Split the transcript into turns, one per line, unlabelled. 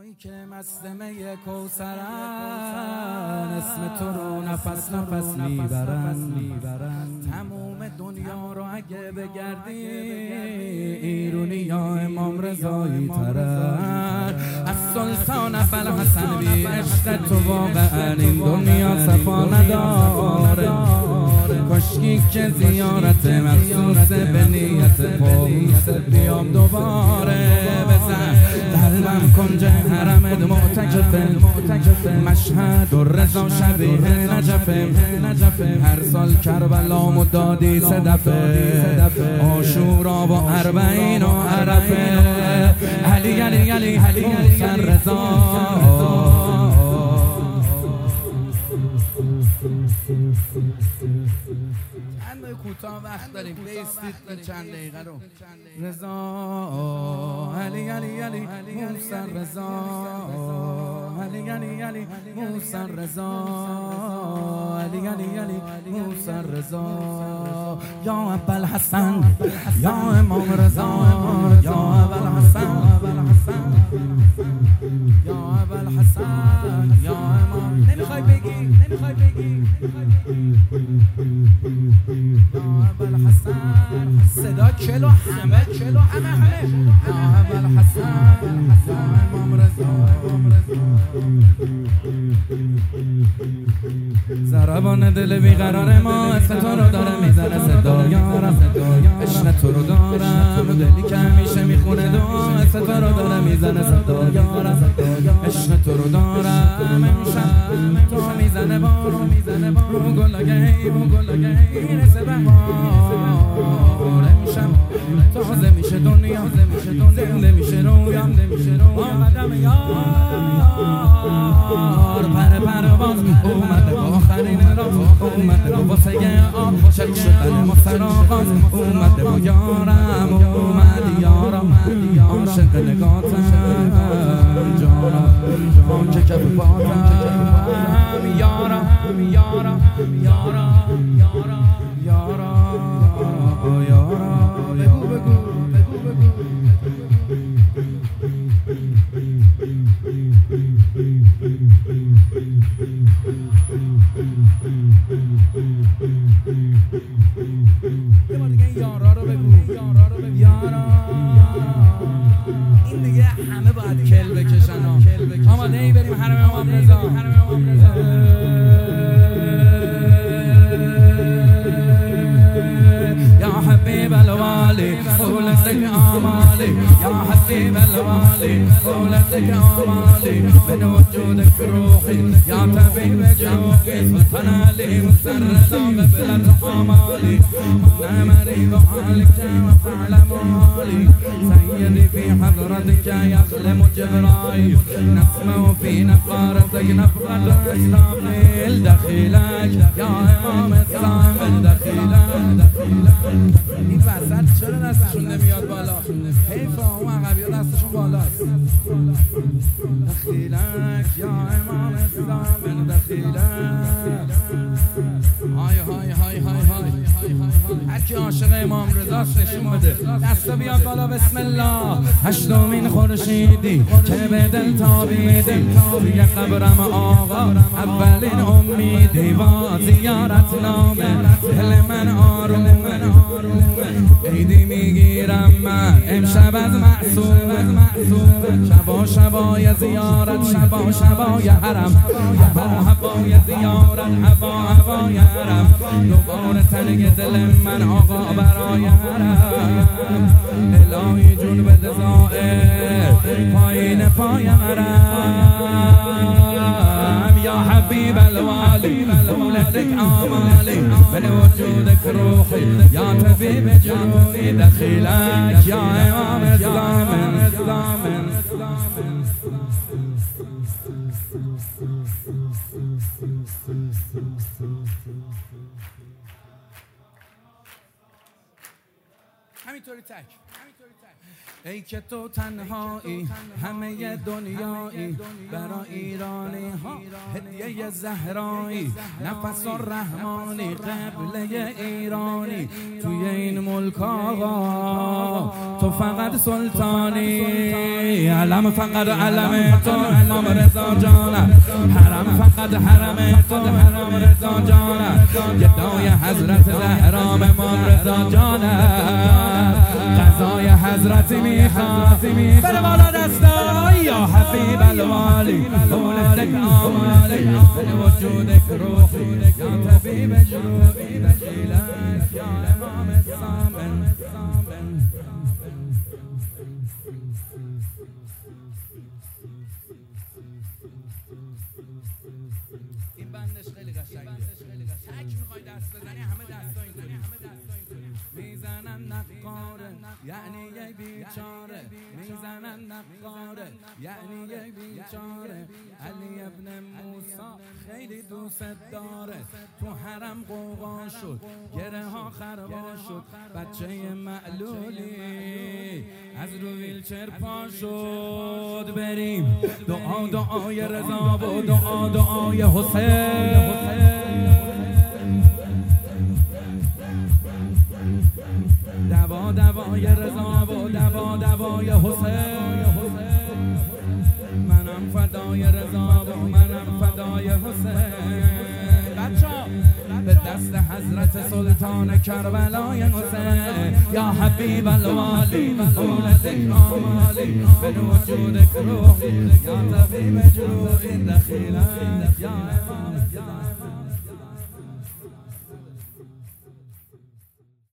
اونایی که مستمه کوثرن، اسم تو رو نفس نفس میبرن. تموم دنیا رو اگه بگردی ایرونی یا امام رضایی ترن. از سلطان ابوالحسن بی عشق تو واقعا این دنیا صفا نداره. کاشکی که زیارت مخصوص به نیت پاویست بیام دوباره. بزن قلبم کنج حرمت معتکفه، مشهد و رضا شبیه نجفه. هر سال کربلا مدادی صدفه، عاشورا و اربعین و عرفه. علی موسر رضا. کوتاه وقت داریم، بیستید این چند دقیقه رو. رضا علی موسر رضا، علی موسر رضا، علی موسر رضا. یا ابوالحسن یا امام رضا، یا ابوالحسن یا ابوالحسن یا امام. نمیخوای بگی یا ابوالحسن. صدا چلو همه یا ابوالحسن یا امام رضا. ضربان دل بیقرار ما اسم تو رو داره میزنه صدا. یارم عشق تو رو دارم، دلی که همیشه میخونه دعا. اسم تو رو داره میزنه صدا. یارم عشق تو رو دارم، امشب تو میزنه بارو رو گلگه میرسه بهار. امشب تازه میشه دنیا، زنده میشه رویام. آمدم یار پر باز اومده با آخرین راز، اومده با واسه آب چک شدن ما سراغاز. اومده با یارم، اومد یارم، عاشق نگاتم جانم، آنچه کف باتم یارم. بگو یه بار دیگه یارا رو بگو. یارا این دیگه همه باید کل بکشن. آماده ای بریم حرم امام رضا. یا حبیب الوالی قولتك آمالي، یا حبیب الوالی قولتك آمالي. من وجودك روحي یا طبيب جروحي، فنالي مسرسا ببلد آمالي. أنا مريض حالك وفعلم حالي، سيدي في حضرتك يخلم جبرائيل. نسمع في نفارتك نفرة إسرافيل. دخيلك يا إمام الصامل، دخيلك. این وسط چرا دستشون نمیاد بالا؟ حیفه اون عقبی دستشون بالاست. دخیلک یا امام الزامن، دخیلک. های هرکی عاشق امام رضاست نشون بده، دستا بیاد بالا. بسم الله. هشتمین خورشیدی که به دل تابیدی، توی قبرم آقا اولین امیدی. با زیارت نامه دل من آرومه، عیدی میگیرم من امشب از معصومه. شبای زیارت، شبای حرم، هوای زیارت، هوای حرم. دوباره تنگ دل من آقا برای حرم. الهی جون بده زائر پایین پای حرم. یا حبیب الوالی قولتك آمالي، من وجودك روحي یا طبيب جروحي. دخيلك یا امام الزامن. همین همینطوری تک. ای که تو تنهایی همه دنیایی، برا ایرانی ها هدیه زهرایی، نفس و رحمانی قبله ایرانی، توی این ملک آقا تو فقط سلطانی، علم فقط علم تو امام رضا جانم، حرم فقط حرم تو امام رضا جانم، گدای حضرت زهرا امام رضا جانم، قضای حضرت میخواد بره بالا دستا یا حبیب الوالی قولتک آمالی به وجودک روحی یا طبیب جروحی دخیلک یا امام سامن. این بندش خیلی قشنگه، تک میخوای دست بزنی همه دستا اینطوری میزنن نقاره یعنی یه بیچاره، میزنن نقاره یعنی یه بیچاره، علی ابن موسی خیلی دوست داره، تو حرم قوقا شد گره ها خربا شد، بچه معلولی از رو ویلچر پا شد، بریم دعا دعای رضا و دعا دعای حسین، دوا دوای رضا و دوا دوای حسین، منم فدای رضا و منم فدای حسین، بچه‌ها به دست حضرت سلطان کربلای حسین، یا حبیب الوالی قولتک آمالی به وجودک روحی یا طبیب جروحی دخیلک یا امام